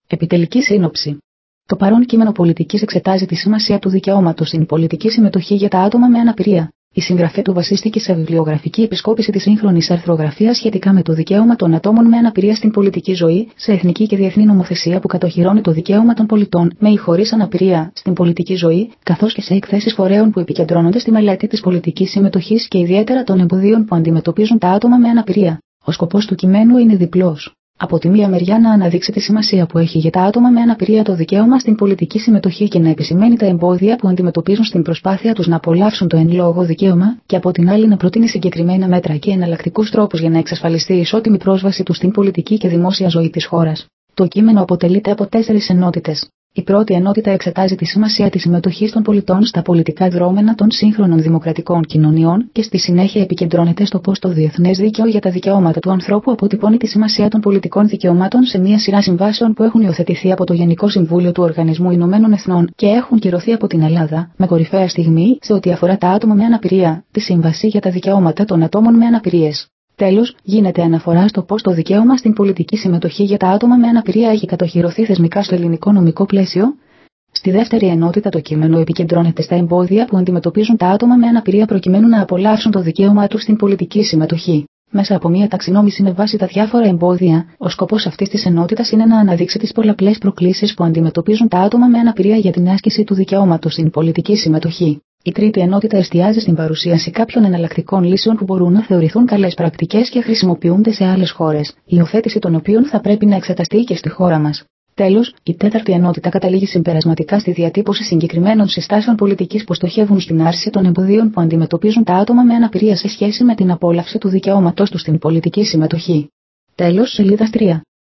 Επιτελική σύνοψη. Το παρόν κείμενο πολιτικής εξετάζει τη σημασία του δικαιώματος στην πολιτική συμμετοχή για τα άτομα με αναπηρία. Η συγγραφέα του βασίστηκε σε βιβλιογραφική επισκόπηση της σύγχρονης αρθρογραφίας σχετικά με το δικαίωμα των ατόμων με αναπηρία στην πολιτική ζωή, σε εθνική και διεθνή νομοθεσία που κατοχυρώνει το δικαίωμα των πολιτών με ή χωρίς αναπηρία στην πολιτική ζωή, καθώς και σε εκθέσεις φορέων που επικεντρώνονται στη μελέτη της πολιτικής συμμετοχής και ιδιαίτερα των εμποδίων που αντιμετωπίζουν τα άτομα με αναπηρία. Ο σκοπός του κειμένου είναι διπλός. Από τη μία μεριά να αναδείξει τη σημασία που έχει για τα άτομα με αναπηρία το δικαίωμα στην πολιτική συμμετοχή και να επισημαίνει τα εμπόδια που αντιμετωπίζουν στην προσπάθεια τους να απολαύσουν το εν λόγω δικαίωμα, και από την άλλη να προτείνει συγκεκριμένα μέτρα και εναλλακτικούς τρόπους για να εξασφαλιστεί η ισότιμη πρόσβαση τους στην πολιτική και δημόσια ζωή της χώρας. Το κείμενο αποτελείται από 4 ενότητες. Η πρώτη ενότητα εξετάζει τη σημασία της συμμετοχής των πολιτών στα πολιτικά δρόμενα των σύγχρονων δημοκρατικών κοινωνιών και στη συνέχεια επικεντρώνεται στο πώς το διεθνές δίκαιο για τα δικαιώματα του ανθρώπου αποτυπώνει τη σημασία των πολιτικών δικαιωμάτων σε μια σειρά συμβάσεων που έχουν υιοθετηθεί από το Γενικό Συμβούλιο του Οργανισμού Ηνωμένων Εθνών και έχουν κυρωθεί από την Ελλάδα, με κορυφαία στιγμή σε ό,τι αφορά τα άτομα με αναπηρία, τη Σύμβαση για τα Δικαιώματα των Ατόμων με Αναπηρίες. Τέλος, γίνεται αναφορά στο πώς το δικαίωμα στην πολιτική συμμετοχή για τα άτομα με αναπηρία έχει κατοχυρωθεί θεσμικά στο ελληνικό νομικό πλαίσιο. Στη δεύτερη ενότητα το κείμενο επικεντρώνεται στα εμπόδια που αντιμετωπίζουν τα άτομα με αναπηρία προκειμένου να απολαύσουν το δικαίωμά τους στην πολιτική συμμετοχή. Μέσα από μια ταξινόμηση με βάση τα διάφορα εμπόδια, ο σκοπός αυτής της ενότητας είναι να αναδείξει τις πολλαπλές προκλήσεις που αντιμετωπίζουν τα άτομα με αναπηρία για την άσκηση του δικαιώματος στην πολιτική συμμετοχή. Η τρίτη ενότητα εστιάζει στην παρουσίαση κάποιων εναλλακτικών λύσεων που μπορούν να θεωρηθούν καλές πρακτικές και χρησιμοποιούνται σε άλλες χώρες, η υιοθέτηση των οποίων θα πρέπει να εξεταστεί και στη χώρα μας. Τέλος, η τέταρτη ενότητα καταλήγει συμπερασματικά στη διατύπωση συγκεκριμένων συστάσεων πολιτικής που στοχεύουν στην άρση των εμποδίων που αντιμετωπίζουν τα άτομα με αναπηρία σε σχέση με την απόλαυση του δικαιώματός τους στην πολιτική συμμετοχή. Τέλος, σελίδα 3.